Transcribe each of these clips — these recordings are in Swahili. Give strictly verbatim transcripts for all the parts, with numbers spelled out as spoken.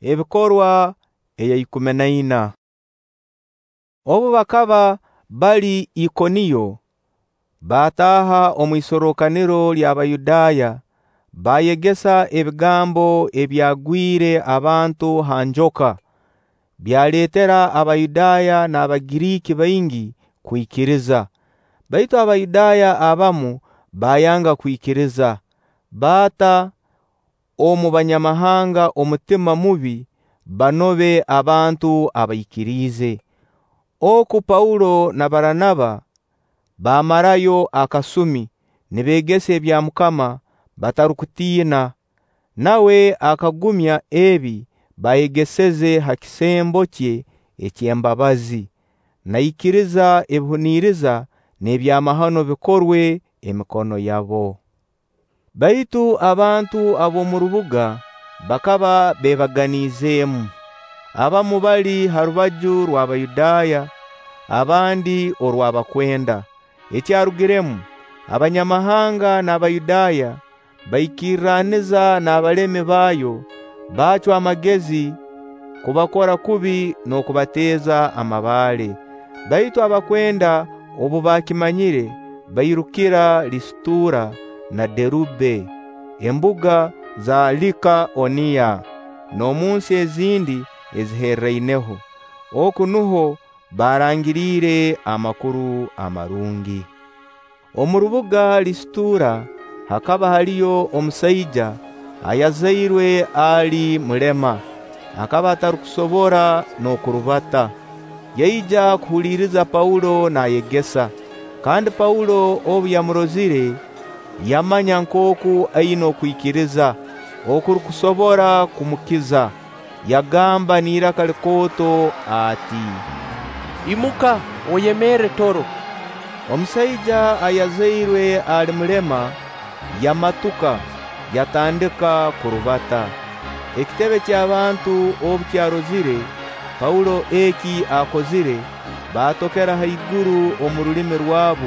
Ebikorwa eya ikumi na ina. Obu bakaba bali Ikoniyo, bataha omwisorokaniro ly'Abayudaya, bayegesa ebigambo ebyagwire abantu hanjoka, byaletera Abayudaya n'Abagiriki baingi kwikiriza. Baitu Abayudaya abamu bayanga kwikiriza, bata omu banyamahanga omutima mubi banobe abantu abaikirize. Oku Paulo na Baranaba bamarayo akasumi nibegesa ebya Mukama batarukutiina, nawe akagumya ebi bayegeseze hakisembo kye ekyembabazi, naikiriza ebihuniriza n'ebyamahano bikorwe emikono yabo. Baitu abantu abo mu rubuga bakaba bebaganizemu, abamu bali harubaju rw'Abayudaya, abandi orw'abakwenda. Ekyarugiremu abanyamahanga n'Abayudaya baikiraniza n'abalemi bayo, bacwa amagezi kubakora kubi n'okubateza amabale. Baitu abakwenda obu bakimanyire bairukira Listura na Derube, embuga za Likaonia n'omunsi ezindi eziherreineho. Oku nuho barangirire amakuru amarungi. Omu rubuga Listura hakaba haliyo omusaija ayazairwe ali mulema, akaba atarukusobora n'okurubata. Yaija kuhuliriza Paulo nayegesa, kandi Paulo obu yamurozire yamanya nkoku aina okwikiriza okurukusobora kumukiza. Yagamba n'iraka likoto ati, imuka oyemere toro. Omusaija ayazairwe ali mulema yamatuka, yatandika kurubata. Ekitebe ky'abantu obu kyarozire Paulo eki akozire, batokera haiguru omu rulimi rwabo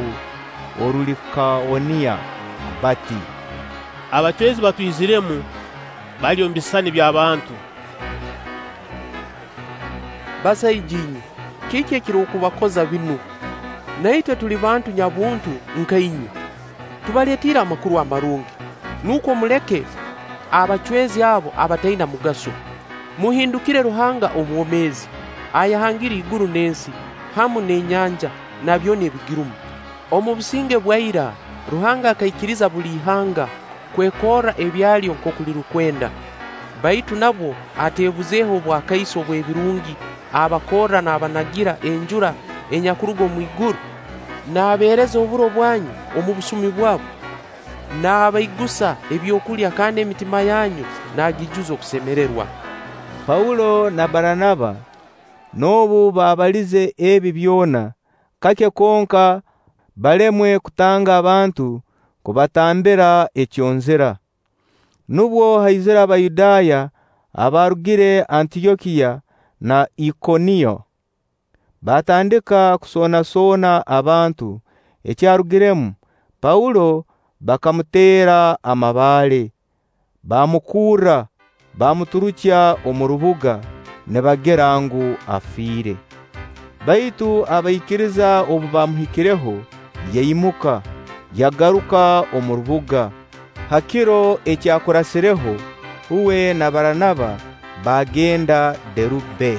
orulikaonia bati, abachwezi batwiziremu balyombisani by'abantu. Basaijinyi, kiki ekirukubakoza binu? Naitwe tuli bantu nyabuntu nkainyu, tubaletira amakuru amarungi, nuko muleke abachwezi abo abataina mugaso. Muhindukire Ruhanga omwomezi, ayahangiri iguru n'ensi hamu n'enyanja nabyo nebigirumu. Omu businge bwaira Ruhanga akaikiriza buli ihanga kwekora ebyalyo nkokuli rukwenda. Baitu nabo atebuzeho bwakaiso bw'ebirungi abakora n'abanagira enjura enyakurugo mu iguru, n'abereza oburo bwanyu omu busumi bwabo, n'abaigusa ebyokulya kandi emitima yanyu nagijuza okusemererwa. Paulo na Baranaba nobu babalize ebi byona, kake konka balemwe kutanga abantu kubatambira ekyonzera. Nubwo haizira Abayudaya abarugire Antiokia na Ikoniyo, batandika kusona sona abantu. Ekyarugiremu Paulo bakamutera amabale, bamukura, bamuturukya omu rubuga, nebagera ngu afire. Baitu abaikiriza obu bamuhikireho, yayimuka yagaruka omu rubuga. Hakiro ekyakurasireho uwe na Baranaba bagenda Derube.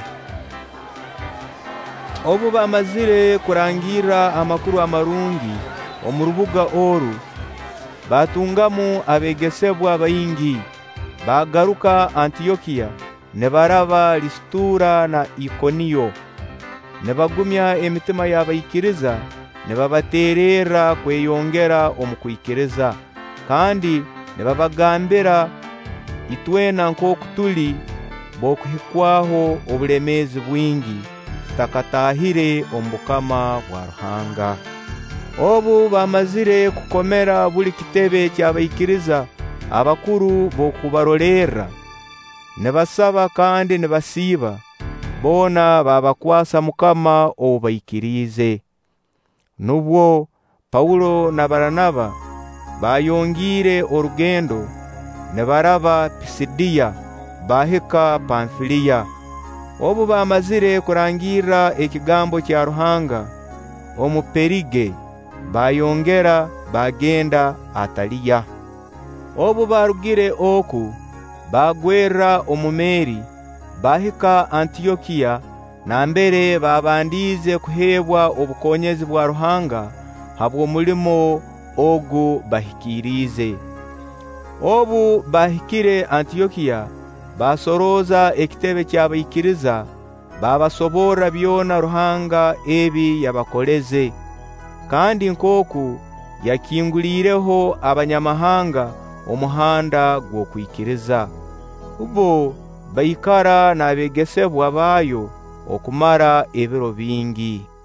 Obu bamazire kurangira amakuru amarungi omu rubuga oru, batungamu abegesebwa baingi. Bagaruka Antiokia nebaraba Listura na Ikoniyo, nebagumya emitima y'abaikiriza, nebabaterera kweyongera omu kwikiriza, kandi nebabagambira itwena nkoku tuli bokuhikwaho obulemezi bwingi tutakatahire omu bukama bwa Ruhanga. Obu bamazire kukomera buli kitebe ky'abaikiriza, abakuru bokubarolera nebasaba kandi nebasiba, bona babakwasa Mukama obaikirize. Nubwo Paulo na Baranaba bayongire orugendo nebaraba Pisidia, bahika Pamfiliya. Obu bamazire kurangira ekigambo kya Ruhanga omu Perige, bayongera bagenda Ataliya. Obu barugire oku, bagwera omumeri bahika Antiokiya, nambere babandize kuhebwa obukonyezi bwa Ruhanga habwo mulimo ogu bahikirize. Obu bahikire Antiokiya, basoroza ekitebe ky'abaikiriza, babasobora byona Ruhanga ebi yabakoleze, kandi nkoku yakingulireho abanyamahanga omuhanda gw'okwikiriza. Ubo bayikara n'abegesebwa bayo okumara ebiro bingi.